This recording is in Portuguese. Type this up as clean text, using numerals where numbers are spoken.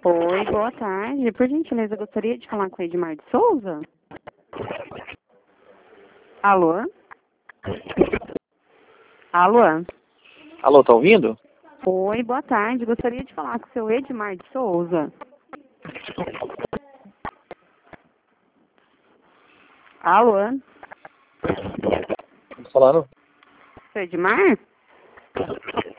Oi, boa tarde. Por gentileza, eu gostaria de falar com o Edmar de Souza. Alô? Alô? Alô, tá ouvindo? Oi, boa tarde. Gostaria de falar com o seu Edmar de Souza. Alô? Falando? Seu Edmar?